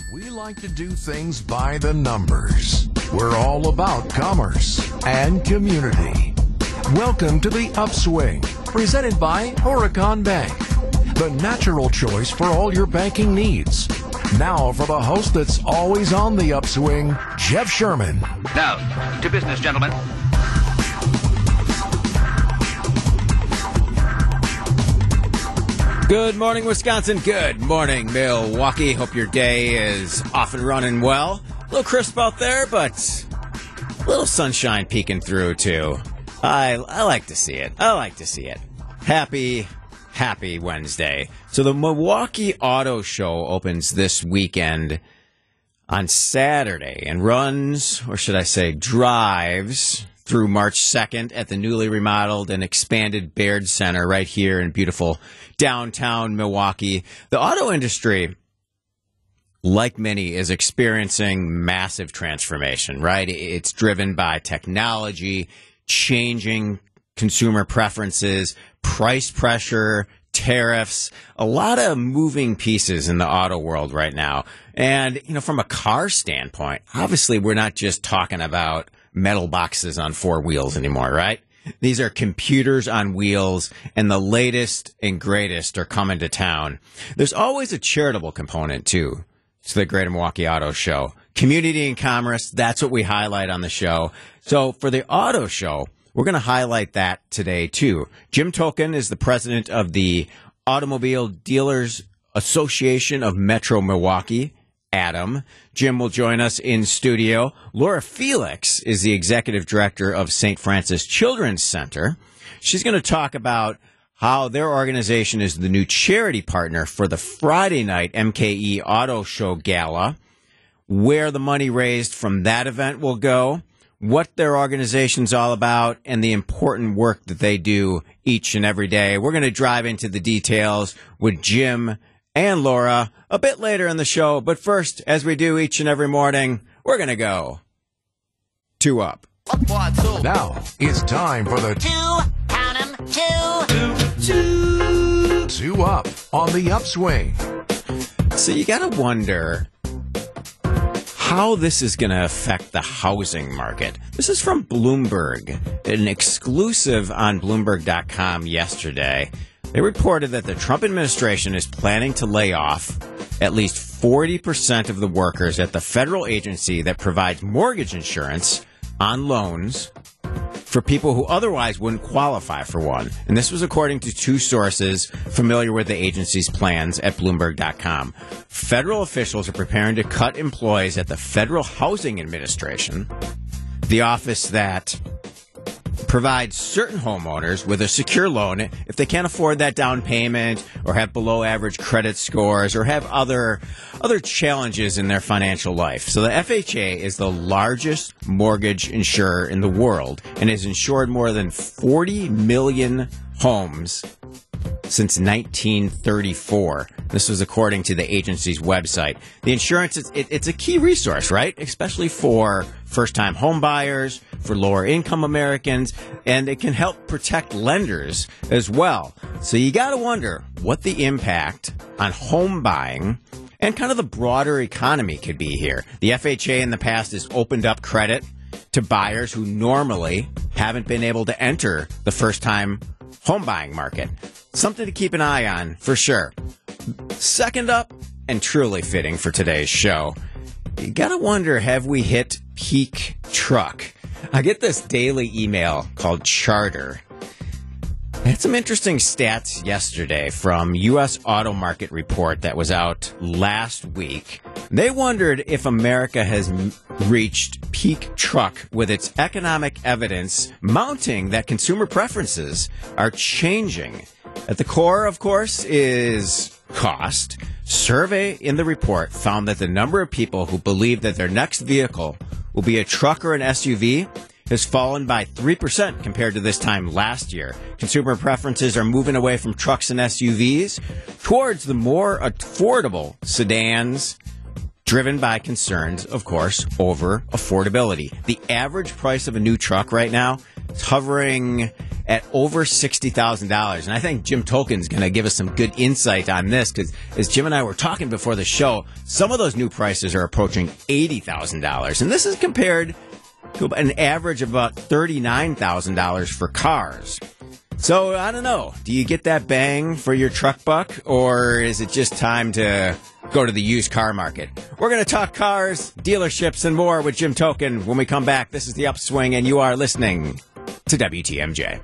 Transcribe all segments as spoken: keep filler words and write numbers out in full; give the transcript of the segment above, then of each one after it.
We like to do things by the numbers. We're all about commerce and community. Welcome to The Upswing, presented by Horicon Bank, the natural choice for all your banking needs. Now for the host that's always on the upswing, Jeff Sherman. Now, to business, gentlemen. Good morning, Wisconsin. Good morning, Milwaukee. Hope your day is off and running well. A little crisp out there, but a little sunshine peeking through, too. I, I like to see it. I like to see it. Happy, happy Wednesday. So the Milwaukee Auto Show opens this weekend on Saturday and runs, or should I say drives, through March second at the newly remodeled and expanded Baird Center right here in beautiful downtown Milwaukee. The auto industry, like many, is experiencing massive transformation, right? It's driven by technology, changing consumer preferences, price pressure, tariffs, a lot of moving pieces in the auto world right now. And, you know, from a car standpoint, obviously we're not just talking about metal boxes on four wheels anymore, right? These are computers on wheels, and the latest and greatest are coming to town. There's always a charitable component, too, to the Greater Milwaukee Auto Show. Community and commerce, that's what we highlight on the show. So for the auto show, we're going to highlight that today, too. Jim Token is the president of the Automobile Dealers Association of Metro Milwaukee. Adam. Jim will join us in studio. Laura Felix is the executive director of Saint Francis Children's Center. She's going to talk about how their organization is the new charity partner for the Friday night M K E Auto Show Gala, where the money raised from that event will go, what their organization's all about, and the important work that they do each and every day. We're going to drive into the details with Jim and Laura a bit later in the show. But first, as we do each and every morning, we're going to go two up. Now it's time for the Two, count 'em, two. two, two up on the upswing. So you got to wonder how this is going to affect the housing market. This is from Bloomberg, an exclusive on Bloomberg dot com yesterday. They reported that the Trump administration is planning to lay off at least forty percent of the workers at the federal agency that provides mortgage insurance on loans for people who otherwise wouldn't qualify for one. And this was according to two sources familiar with the agency's plans at Bloomberg dot com. Federal officials are preparing to cut employees at the Federal Housing Administration, the office that provides certain homeowners with a secure loan if they can't afford that down payment or have below average credit scores or have other other challenges in their financial life. So the F H A is the largest mortgage insurer in the world and has insured more than forty million homes since nineteen thirty-four. This was according to the agency's website. The insurance, is, it, it's a key resource, right? Especially for first-time home buyers, for lower-income Americans, and it can help protect lenders as well. So you got to wonder what the impact on home buying and kind of the broader economy could be here. The F H A in the past has opened up credit to buyers who normally haven't been able to enter the first-time home buying market. Something to keep an eye on, for sure. Second up, and truly fitting for today's show, you gotta wonder, have we hit peak truck? I get this daily email called Charter. I had some interesting stats yesterday from U S Auto Market Report that was out last week. They wondered if America has m- reached peak truck with its economic evidence mounting that consumer preferences are changing. At the core, of course, is cost. Survey in the report found that the number of people who believe that their next vehicle will be a truck or an S U V has fallen by three percent compared to this time last year. Consumer preferences are moving away from trucks and S U Vs towards the more affordable sedans, driven by concerns, of course, over affordability. The average price of a new truck right now is hovering at over sixty thousand dollars. And I think Jim Token's going to give us some good insight on this because as Jim and I were talking before the show, some of those new prices are approaching eighty thousand dollars. And this is compared to an average of about thirty-nine thousand dollars for cars. So, I don't know. Do you get that bang for your truck buck, or is it just time to go to the used car market? We're going to talk cars, dealerships, and more with Jim Token when we come back. This is The Upswing, and you are listening to W T M J.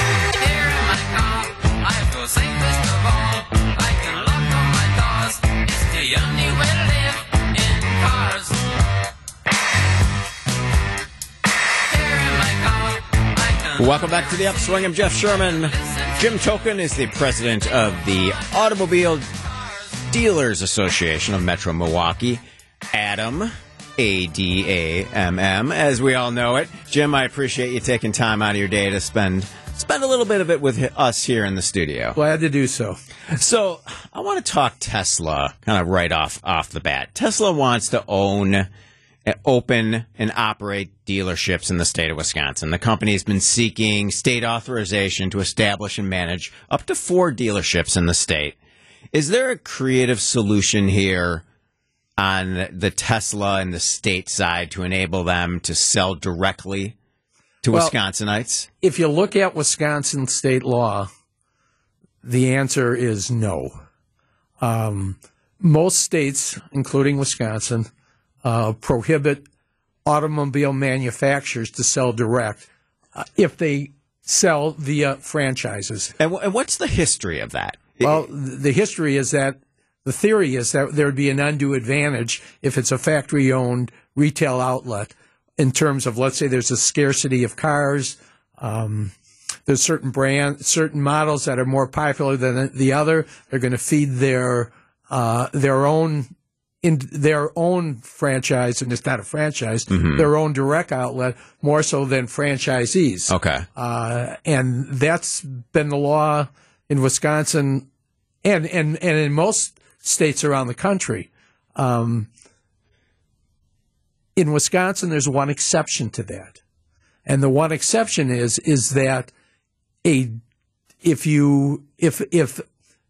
Welcome back to The Upswing. I'm Jeff Sherman. Jim Token is the president of the Automobile Dealers Association of Metro Milwaukee. Adam, A D A M M, as we all know it. Jim, I appreciate you taking time out of your day to spend spend a little bit of it with us here in the studio. Glad to do so. So, I want to talk Tesla kind of right off, off the bat. Tesla wants to own... open and operate dealerships in the state of Wisconsin. The company has been seeking state authorization to establish and manage up to four dealerships in the state. Is there a creative solution here on the Tesla and the state side to enable them to sell directly to well, Wisconsinites? If you look at Wisconsin state law, the answer is no. Um, most states, including Wisconsin, Uh, prohibit automobile manufacturers to sell direct uh, if they sell via franchises. And, w- and what's the history of that? Well, th- the history is that the theory is that there would be an undue advantage if it's a factory-owned retail outlet in terms of, let's say, there's a scarcity of cars. Um, there's certain brand, certain models that are more popular than the other. They're going to feed their uh, their own. in their own franchise, and it's not a franchise, mm-hmm. their own direct outlet, more so than franchisees. Okay. Uh, and that's been the law in Wisconsin and, and, and in most states around the country. Um, in Wisconsin, there's one exception to that. And the one exception is, is that a, if you, if, if,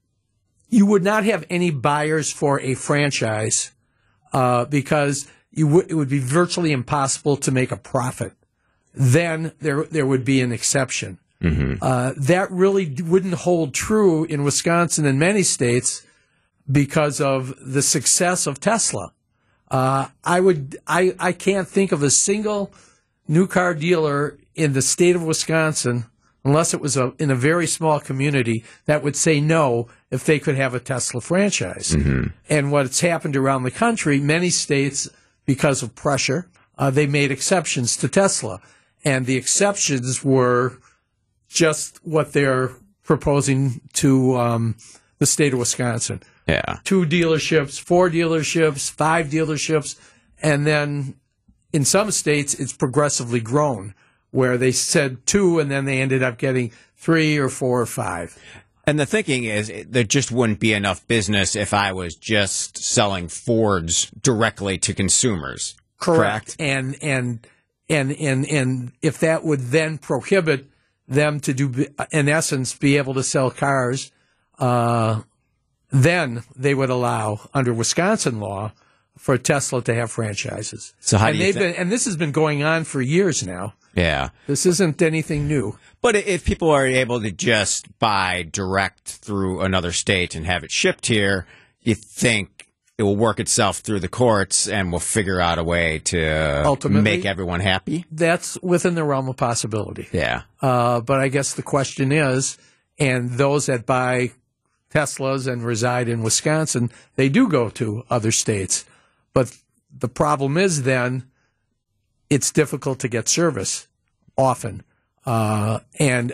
you would not have any buyers for a franchise uh, because you w- it would be virtually impossible to make a profit. Then there there would be an exception. Mm-hmm. Uh, that really d- wouldn't hold true in Wisconsin and many states because of the success of Tesla. Uh, I would I, I can't think of a single new car dealer in the state of Wisconsin, unless it was a, in a very small community, that would say no if they could have a Tesla franchise. Mm-hmm. And what's happened around the country, many states, because of pressure, uh, they made exceptions to Tesla. And the exceptions were just what they're proposing to um, the state of Wisconsin. Yeah. Two dealerships, four dealerships, five dealerships, and then in some states it's progressively grown, where they said two and then they ended up getting three or four or five. And the thinking is there just wouldn't be enough business if I was just selling Fords directly to consumers. Correct. Correct? And, and, and, and, and if that would then prohibit them to do, in essence, be able to sell cars, uh, then they would allow, under Wisconsin law, for Tesla to have franchises. So how and do you they've think? been, and this has been going on for years now. Yeah. This isn't anything new. But if people are able to just buy direct through another state and have it shipped here, you think it will work itself through the courts and we'll figure out a way to Ultimately, make everyone happy? That's within the realm of possibility. Yeah. Uh, but I guess the question is, and those that buy Teslas and reside in Wisconsin, they do go to other states. But the problem is then it's difficult to get service often. Uh, and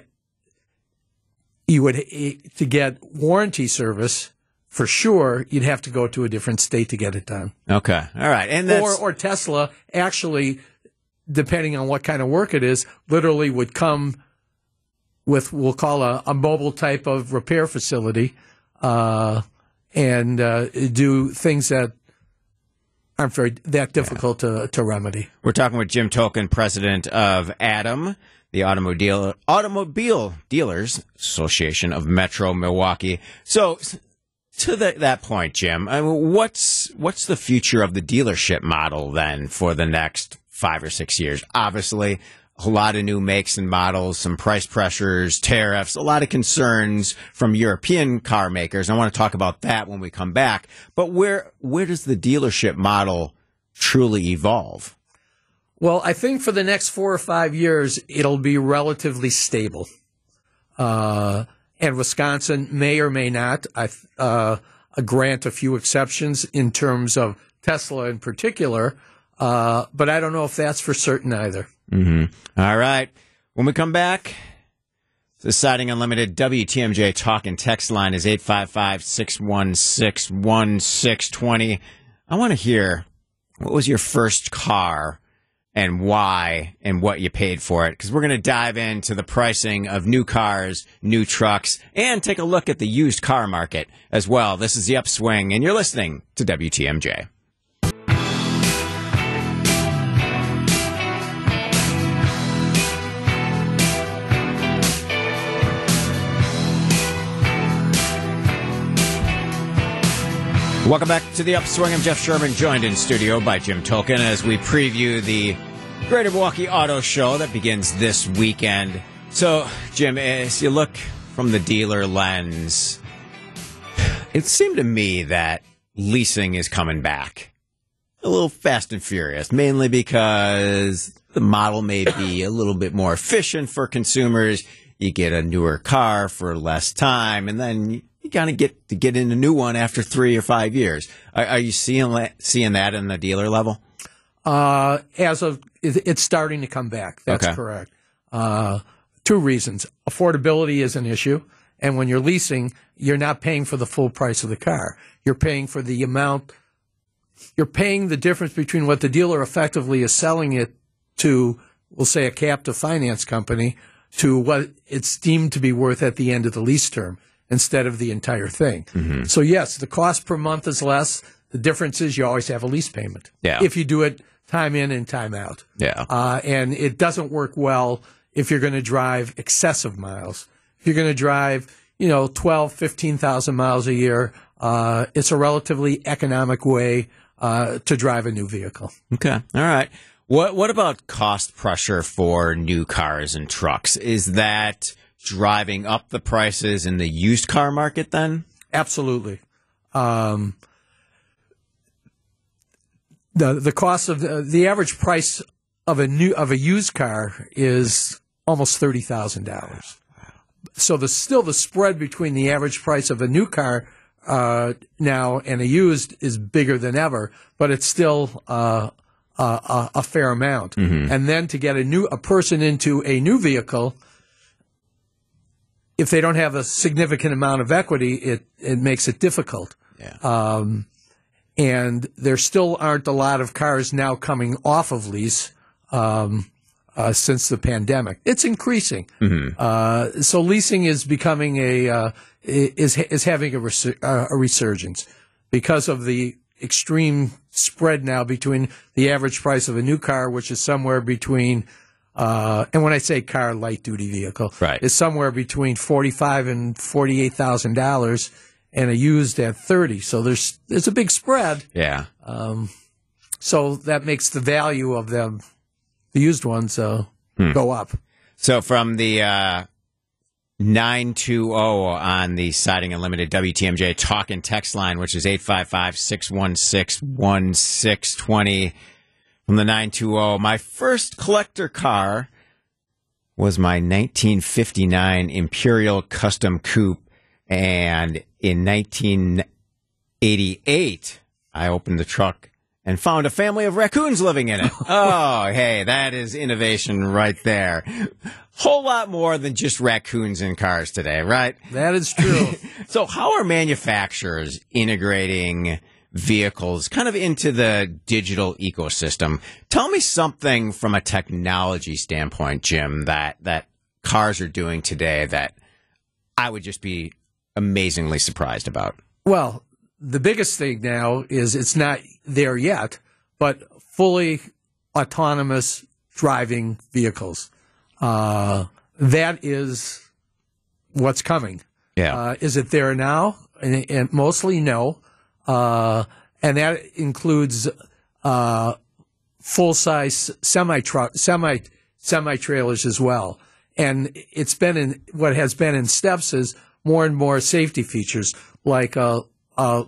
you would, to get warranty service, for sure, you'd have to go to a different state to get it done. Okay. All right. And that's... Or, or Tesla actually, depending on what kind of work it is, literally would come with, we'll call a, a mobile type of repair facility, uh, and uh, do things that aren't very that difficult yeah. to, to remedy. We're talking with Jim Token, president of A D A M, the Automobile Automobile Dealers Association of Metro Milwaukee. So, to the, that point, Jim, I mean, what's what's the future of the dealership model then for the next five or six years? Obviously, a lot of new makes and models, some price pressures, tariffs, a lot of concerns from European car makers. I want to talk about that when we come back. But where where does the dealership model truly evolve? Well, I think for the next four or five years, it'll be relatively stable. Uh, and Wisconsin may or may not I, uh, grant a few exceptions in terms of Tesla in particular, uh, but I don't know if that's for certain either. Mm-hmm. All right. When we come back, the Siding Unlimited W T M J talk and text line is eight five five, six one six, one six two zero. I want to hear, what was your first car and why and what you paid for it? Because we're going to dive into the pricing of new cars, new trucks, and take a look at the used car market as well. This is The Upswing, and you're listening to W T M J. Welcome back to The Upswing. I'm Jeff Sherman, joined in studio by Jim Tolkien as we preview the Greater Milwaukee Auto Show that begins this weekend. So, Jim, as you look from the dealer lens, it seemed to me that leasing is coming back a little fast and furious, mainly because the model may be a little bit more efficient for consumers. You get a newer car for less time, and then you You kind of get to get in a new one after three or five years. Are, are you seeing that, seeing that in the dealer level? Uh, as of, it's starting to come back. That's okay. correct. Uh, two reasons. Affordability is an issue. And when you're leasing, you're not paying for the full price of the car. You're paying for the amount, you're paying the difference between what the dealer effectively is selling it to, we'll say a captive finance company, to what it's deemed to be worth at the end of the lease term, instead of the entire thing. Mm-hmm. So, yes, the cost per month is less. The difference is you always have a lease payment. Yeah. If you do it time in and time out. Yeah. Uh, and it doesn't work well if you're going to drive excessive miles. If you're going to drive, you know, twelve, fifteen thousand miles a year, uh, it's a relatively economic way uh, to drive a new vehicle. Okay. All right. What, what about cost pressure for new cars and trucks? Is that driving up the prices in the used car market then? Absolutely. Um, the the cost of the, the average price of a new of a used car is almost thirty thousand dollars. So the still the spread between the average price of a new car uh, now and a used is bigger than ever, but it's still uh, a, a, a fair amount. Mm-hmm. And then to get a new a person into a new vehicle, if they don't have a significant amount of equity, it, it makes it difficult. Yeah. Um, and there still aren't a lot of cars now coming off of lease um, uh, since the pandemic. It's increasing. Mm-hmm. Uh, so leasing is becoming a uh, is is having a, res- uh, a resurgence because of the extreme spread now between the average price of a new car, which is somewhere between Uh, and when I say car, light duty vehicle, right, is somewhere between forty-five and forty-eight thousand dollars, and a used at thirty. So there's there's a big spread. Yeah. Um, so that makes the value of them, the used ones, uh, hmm. go up. So from the uh, nine two zero on the Siding Unlimited W T M J talk and text line, which is eight five five, six one six, one six two zero. From the nine two zero, my first collector car was my nineteen fifty-nine Imperial Custom Coupe, and in nineteen eighty-eight, I opened the truck and found a family of raccoons living in it. Oh, hey, that is innovation right there. Whole lot more than just raccoons in cars today, right? That is true. So how are manufacturers integrating vehicles kind of into the digital ecosystem? Tell me something from a technology standpoint, Jim, that, that cars are doing today that I would just be amazingly surprised about. Well, the biggest thing now is it's not there yet, but fully autonomous driving vehicles. Uh, that is what's coming. Yeah. Uh, is it there now? And, and mostly no. Uh, and that includes uh, full-size semi-truck, semi semi-trailers as well. And it's been in what has been in steps is more and more safety features, like a, a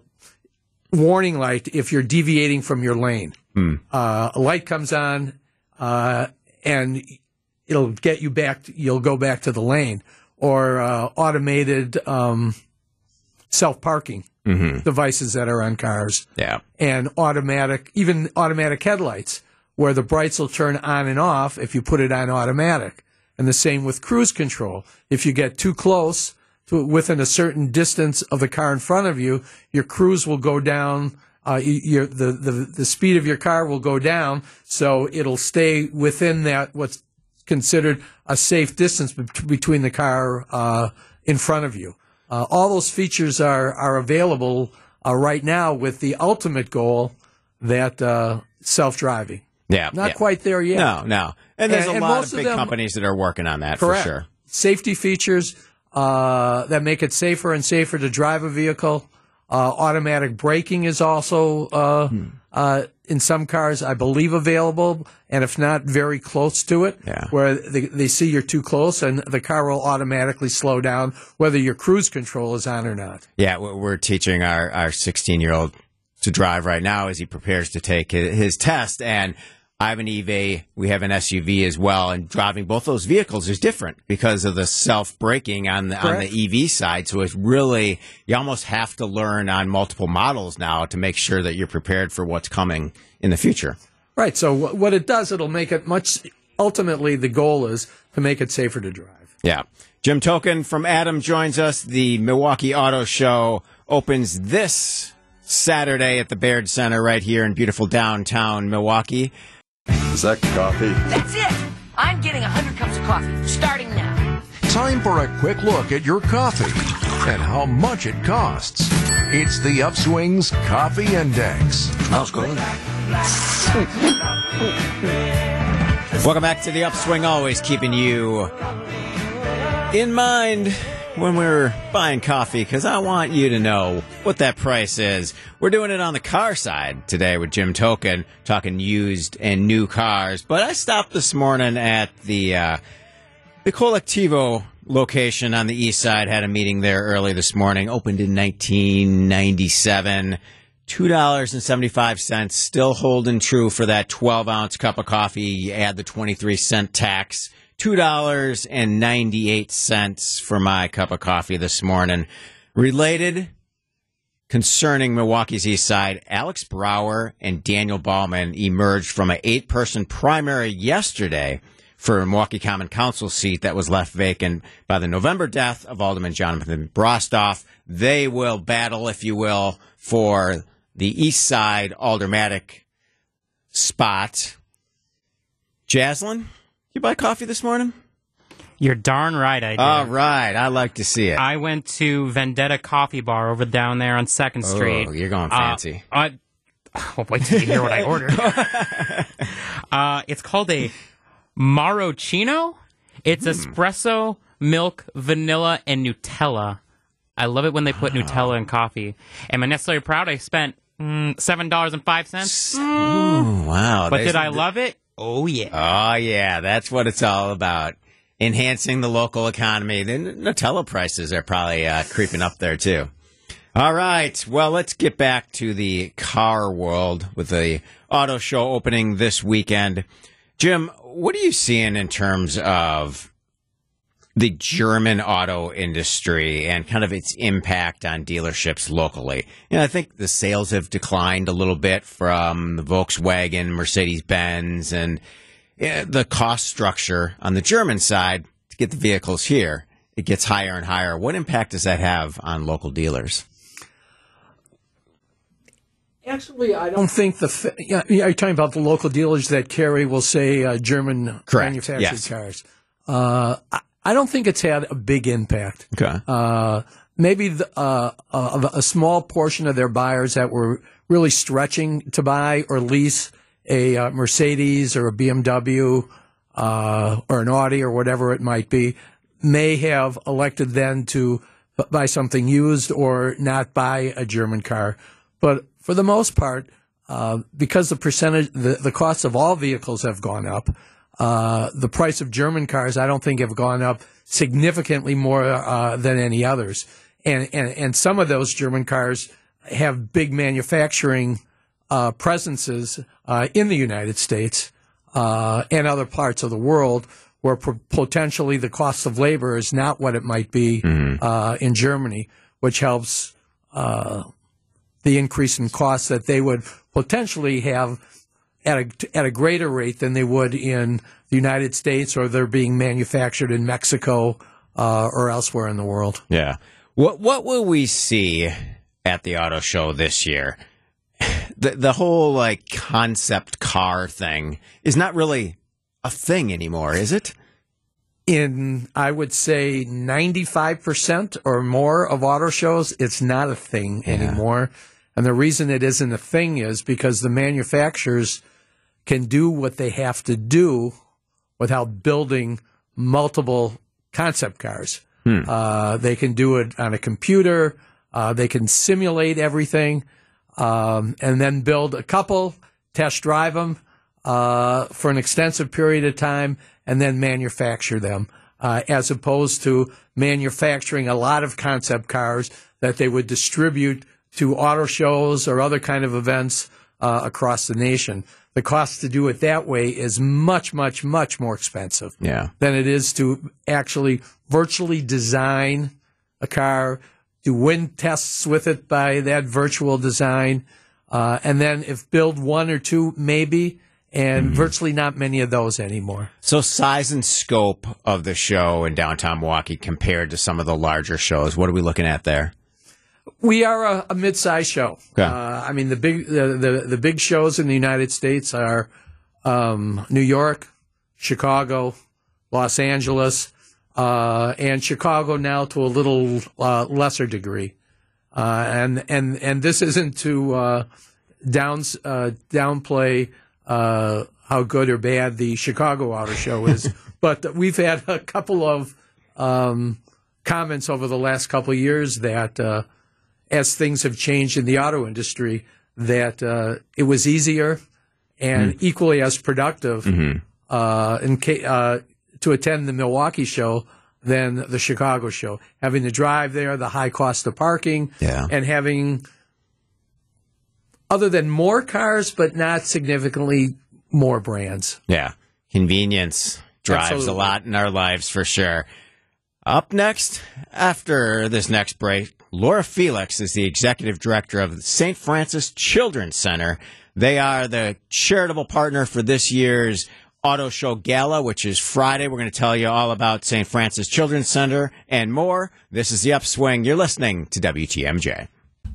warning light if you're deviating from your lane. Mm. Uh, a light comes on, uh, and it'll get you back. To, you'll go back to the lane, or uh, automated um, self-parking mm-hmm. devices that are on cars. Yeah, and automatic, even automatic headlights, where the brights will turn on and off if you put it on automatic. And the same with cruise control. If you get too close to within a certain distance of the car in front of you, your cruise will go down. Uh, your, the, the the speed of your car will go down, so it'll stay within that what's considered a safe distance be- between the car uh, in front of you. Uh, all those features are are available uh, right now, with the ultimate goal that uh, self-driving. Yeah, not yeah. quite there yet. No, no, and there's and, a and lot of big of them, companies that are working on that correct. for sure. Safety features uh, that make it safer and safer to drive a vehicle. Uh, automatic braking is also uh, hmm. uh, in some cars, I believe, available, and if not, very close to it. Yeah. Where they, they see you're too close, and the car will automatically slow down, whether your cruise control is on or not. Yeah, we're teaching our our sixteen-year-old to drive right now as he prepares to take his test, and I have an E V, we have an S U V as well, and driving both those vehicles is different because of the self-braking on the, on the E V side. So it's really, you almost have to learn on multiple models now to make sure that you're prepared for what's coming in the future. Right. So what it does, it'll make it much, ultimately the goal is to make it safer to drive. Yeah. Jim Token from Adam joins us. The Milwaukee Auto Show opens this Saturday at the Baird Center right here in beautiful downtown Milwaukee. Is that coffee? That's it! I'm getting one hundred cups of coffee, starting now. Time for a quick look at your coffee and how much it costs. It's the Upswing's Coffee Index. Smells good. Welcome back to the Upswing, always keeping you in mind when we're buying coffee, because I want you to know what that price is. We're doing it on the car side today with Jim Token, talking used and new cars. But I stopped this morning at the uh, the Colectivo location on the east side, had a meeting there early this morning, opened in nineteen ninety-seven. two dollars and seventy-five cents, still holding true for that twelve-ounce cup of coffee. You add the twenty-three cent tax. two dollars and ninety-eight cents for my cup of coffee this morning. Related, concerning Milwaukee's East Side, Alex Brower and Daniel Ballman emerged from an eight-person primary yesterday for a Milwaukee Common Council seat that was left vacant by the November death of Alderman Jonathan Brostoff. They will battle, if you will, for the East Side Aldermanic spot. Jaslyn? You buy coffee this morning? You're darn right I did. All right. I like to see it. I went to Vendetta Coffee Bar over down there on second Street. Oh, you're going fancy. Uh, I, well, wait till you hear what I ordered. uh, it's called a Marocchino. It's mm. espresso, milk, vanilla, and Nutella. I love it when they put wow. Nutella in coffee. Am I necessarily proud I spent mm, seven dollars and five cents? Mm. Ooh, wow. But There's, did I love it? Oh, yeah. Oh, yeah. That's what it's all about. Enhancing the local economy. The Nutella prices are probably uh, creeping up there, too. All right. Well, let's get back to the car world with the auto show opening this weekend. Jim, what are you seeing in terms of the German auto industry and kind of its impact on dealerships locally? You know, I think the sales have declined a little bit from the Volkswagen, Mercedes-Benz, and uh, the cost structure on the German side to get the vehicles here, it gets higher and higher. What impact does that have on local dealers? Actually, I don't think the fa- – yeah, you're talking about the local dealers that carry, we'll say, uh, German Correct. manufactured Yes. cars. Uh, I, I don't think it's had a big impact. Okay. Uh, maybe the, uh, a, a small portion of their buyers that were really stretching to buy or lease a uh, Mercedes or a B M W uh, or an Audi or whatever it might be, may have elected then to buy something used or not buy a German car. But for the most part, uh, because the percentage, the, the cost of all vehicles have gone up, uh, the price of German cars, I don't think, have gone up significantly more uh, than any others. And, and, and some of those German cars have big manufacturing uh, presences uh, in the United States uh, and other parts of the world, where p- potentially the cost of labor is not what it might be mm-hmm. uh, in Germany, which helps uh, the increase in costs that they would potentially have at a, at a greater rate than they would in the United States, or they're being manufactured in Mexico uh, or elsewhere in the world. Yeah. What what will we see at the auto show this year? The the whole like concept car thing is not really a thing anymore, is it? In, I would say, ninety-five percent or more of auto shows, it's not a thing yeah. anymore. And the reason it isn't a thing is because the manufacturers can do what they have to do without building multiple concept cars. Hmm. Uh, they can do it on a computer. Uh, they can simulate everything, um, and then build a couple, test drive them uh, for an extensive period of time, and then manufacture them, uh, as opposed to manufacturing a lot of concept cars that they would distribute to auto shows or other kind of events uh, across the nation. The cost to do it that way is much, much, much more expensive yeah. than it is to actually virtually design a car, do wind tests with it by that virtual design, uh, and then if build one or two, maybe, and mm-hmm. virtually not many of those anymore. So size and scope of the show in downtown Milwaukee compared to some of the larger shows, what are we looking at there? We are a, a mid-sized show. Okay. Uh, I mean, the big the, the the big shows in the United States are um, New York, Chicago, Los Angeles, uh, and Chicago now to a little uh, lesser degree. Uh, and and and this isn't to uh, downs uh, downplay uh, how good or bad the Chicago Auto Show is, but we've had a couple of um, comments over the last couple of years that. Uh, as things have changed in the auto industry, that uh, it was easier and mm. equally as productive mm-hmm. uh, in ca- uh, to attend the Milwaukee show than the Chicago show. Having to drive there, the high cost of parking, yeah. and having, other than more cars, but not significantly more brands. Yeah. Convenience drives Absolutely. a lot in our lives for sure. Up next, after this next break, Laura Felix is the executive director of the Saint Francis Children's Center. They are the charitable partner for this year's Auto Show Gala, which is Friday. We're going to tell you all about Saint Francis Children's Center and more. This is The Upswing. You're listening to W T M J.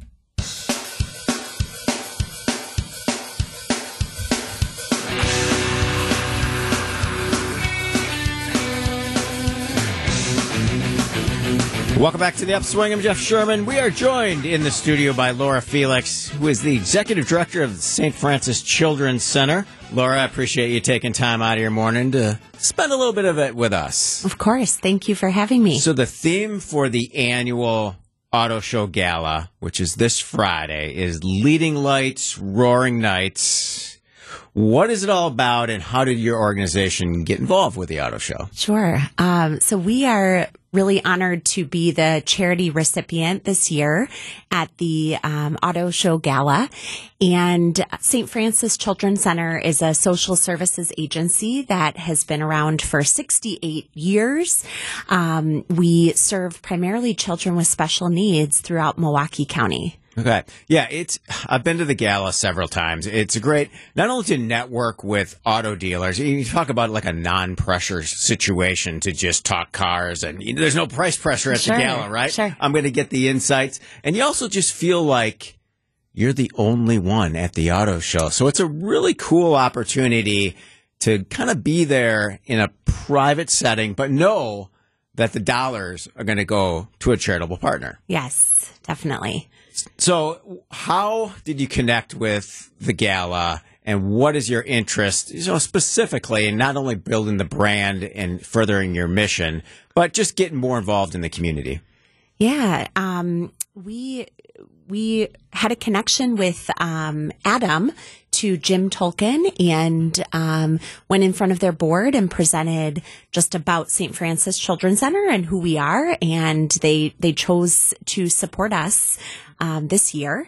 Welcome back to The Upswing. I'm Jeff Sherman. We are joined in the studio by Laura Felix, who is the executive director of the Saint Francis Children's Center. Laura, I appreciate you taking time out of your morning to spend a little bit of it with us. Of course. Thank you for having me. So the theme for the annual Auto Show Gala, which is this Friday, is Leading Lights, Roaring Nights. What is it all about, and how did your organization get involved with the auto show? Sure. Um, so we are really honored to be the charity recipient this year at the um, Auto Show Gala. And Saint Francis Children's Center is a social services agency that has been around for sixty-eight years. Um, we serve primarily children with special needs throughout Milwaukee County. Okay. Yeah, it's, I've been to the gala several times. It's a great, not only to network with auto dealers, you talk about like a non-pressure situation to just talk cars, and you know, there's no price pressure at Sure, the gala, right? sure. I'm going to get the insights. And you also just feel like you're the only one at the auto show. So it's a really cool opportunity to kind of be there in a private setting, but know that the dollars are going to go to a charitable partner. Yes, definitely. So how did you connect with the gala, and what is your interest, you know, specifically in not only building the brand and furthering your mission, but just getting more involved in the community? Yeah, um, we we had a connection with um, Adam to Jim Tolkien, and um, went in front of their board and presented just about Saint Francis Children's Center and who we are, and they they chose to support us um, this year,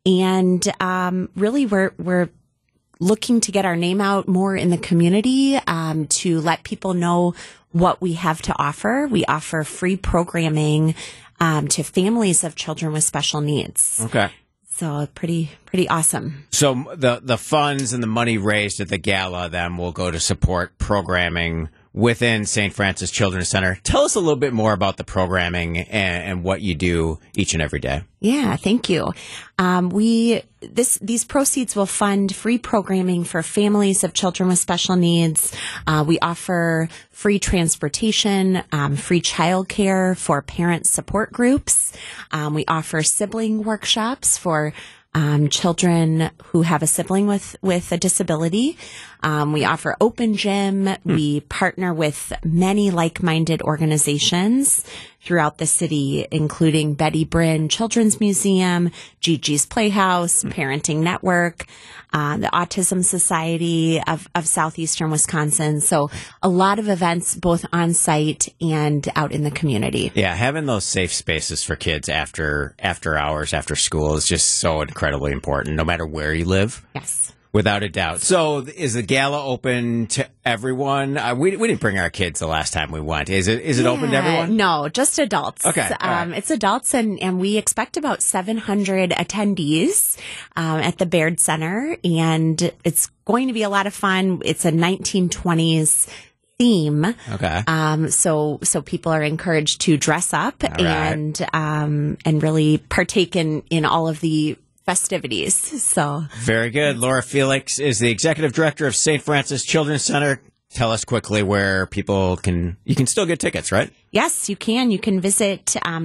and um, really we're we're looking to get our name out more in the community, um, to let people know what we have to offer. We offer free programming um, to families of children with special needs. Okay. So pretty, pretty awesome. So the the funds and the money raised at the gala then will go to support programming within Saint Francis Children's Center. Tell us a little bit more about the programming and, and what you do each and every day. Yeah, thank you. Um, we this these proceeds will fund free programming for families of children with special needs. Uh, we offer free transportation, um, free childcare for parent support groups. Um, we offer sibling workshops for Um, children who have a sibling with, with a disability. Um, we offer open gym. Hmm. We partner with many like-minded organizations throughout the city, including Betty Brinn Children's Museum, Gigi's Playhouse, hmm. Parenting Network, uh, the Autism Society of, of Southeastern Wisconsin. So a lot of events both on site and out in the community. Yeah, having those safe spaces for kids after after hours, after school is just so incredibly important, no matter where you live. Yes. Without a doubt. So is the gala open to everyone? Uh, we we didn't bring our kids the last time we went. Is it is it yeah, open to everyone? No, just adults. Okay. Um, right. It's adults, and, and we expect about seven hundred attendees um, at the Baird Center, and it's going to be a lot of fun. It's a nineteen twenties theme. Okay. Um, so so people are encouraged to dress up All right. and um, and really partake in, in all of the festivities. So very good. Laura Felix is the executive director of Saint Francis Children's Center. Tell us quickly where people can, you can still get tickets, right? Yes, you can. You can visit um,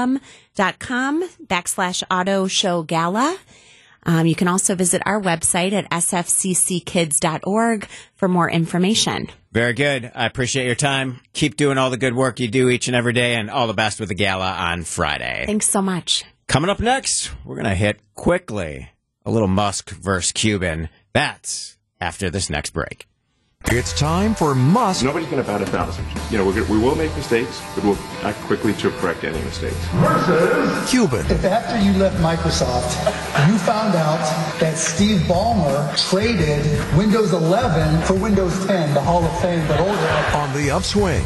adam.com backslash auto show gala. Um, you can also visit our website at s f c c kids dot org for more information. Very good. I appreciate your time. Keep doing all the good work you do each and every day, and all the best with the gala on Friday. Thanks so much. Coming up next, we're going to hit quickly a little Musk versus Cuban. That's after this next break. It's time for Musk Nobody's going to bat a thousand. You know, we're gonna, we will make mistakes, but we'll act quickly to correct any mistakes. Cuban. If after you left Microsoft, you found out that Steve Ballmer traded Windows eleven for Windows ten, the Hall of Fame, but older. On the upswing.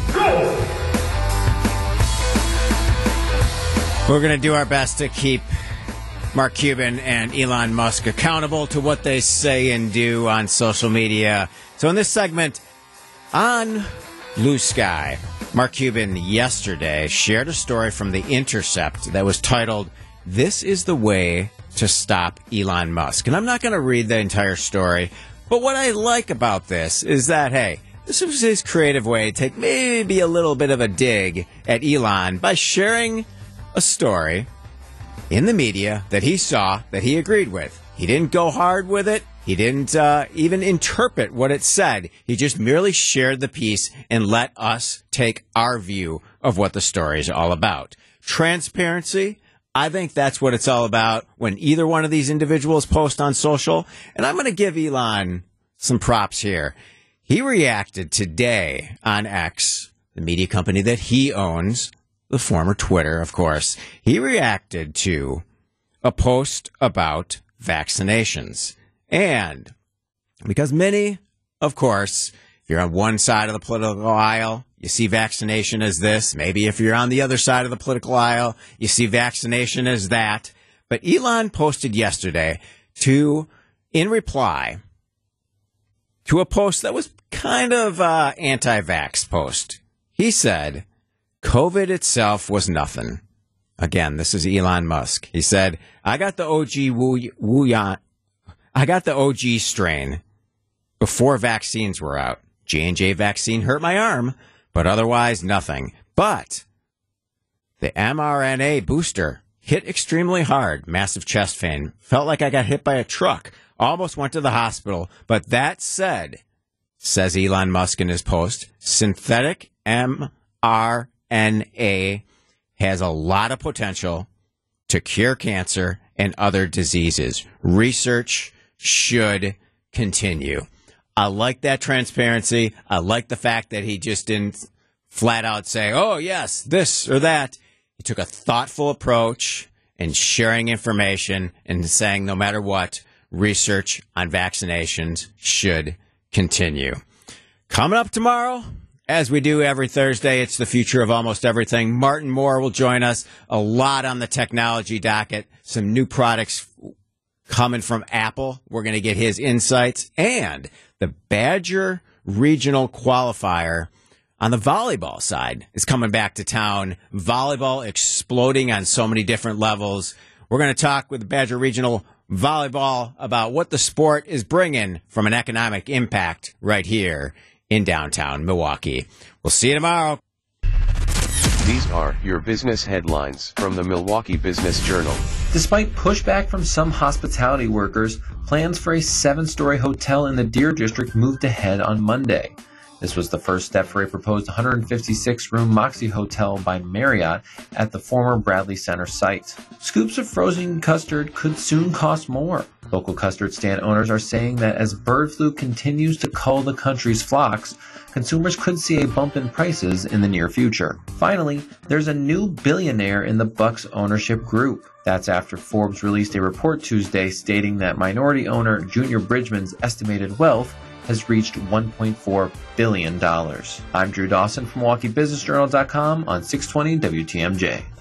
We're going to do our best to keep Mark Cuban and Elon Musk accountable to what they say and do on social media. So in this segment, on Blue Sky, Mark Cuban yesterday shared a story from The Intercept that was titled, "This is the Way to Stop Elon Musk." And I'm not going to read the entire story, but what I like about this is that, hey, this was his creative way to take maybe a little bit of a dig at Elon by sharing a story in the media that he saw that he agreed with. He didn't go hard with it. He didn't uh, even interpret what it said. He just merely shared the piece and let us take our view of what the story is all about. Transparency, I think that's what it's all about when either one of these individuals post on social. And I'm going to give Elon some props here. He reacted today on X, the media company that he owns, the former Twitter, of course. He reacted to a post about vaccinations. And because many, of course, if you're on one side of the political aisle, you see vaccination as this. Maybe if you're on the other side of the political aisle, you see vaccination as that. But Elon posted yesterday to, in reply to a post that was kind of uh, anti-vax post. He said, COVID itself was nothing. Again, this is Elon Musk. He said, I got the O G Wuhan, I got the O G strain before vaccines were out. J and J vaccine hurt my arm, but otherwise nothing. But the mRNA booster hit extremely hard, massive chest pain. Felt like I got hit by a truck. Almost went to the hospital. But that said, says Elon Musk in his post, synthetic M R N A has a lot of potential to cure cancer and other diseases. Research should continue. I like that transparency. I like the fact that he just didn't flat out say, oh, yes, this or that. He took a thoughtful approach in sharing information and saying no matter what, research on vaccinations should continue. Coming up tomorrow, as we do every Thursday, it's the future of almost everything. Martin Moore will join us. A lot on the technology docket. Some new products coming from Apple. We're going to get his insights. And the Badger Regional Qualifier on the volleyball side is coming back to town. Volleyball exploding on so many different levels. We're going to talk with the Badger Regional Volleyball about what the sport is bringing from an economic impact right here in downtown Milwaukee. We'll see you tomorrow. These are your business headlines from the Milwaukee Business Journal. Despite pushback from some hospitality workers, plans for a seven-story hotel in the Deer District moved ahead on Monday. This was the first step for a proposed one hundred fifty-six room Moxie Hotel by Marriott at the former Bradley Center site. Scoops of frozen custard could soon cost more. Local custard stand owners are saying that as bird flu continues to cull the country's flocks, consumers could see a bump in prices in the near future. Finally, there's a new billionaire in the Bucks ownership group. That's after Forbes released a report Tuesday stating that minority owner Junior Bridgman's estimated wealth has reached one point four billion dollars. I'm Drew Dawson from Milwaukee Business Journal dot com on six twenty W T M J.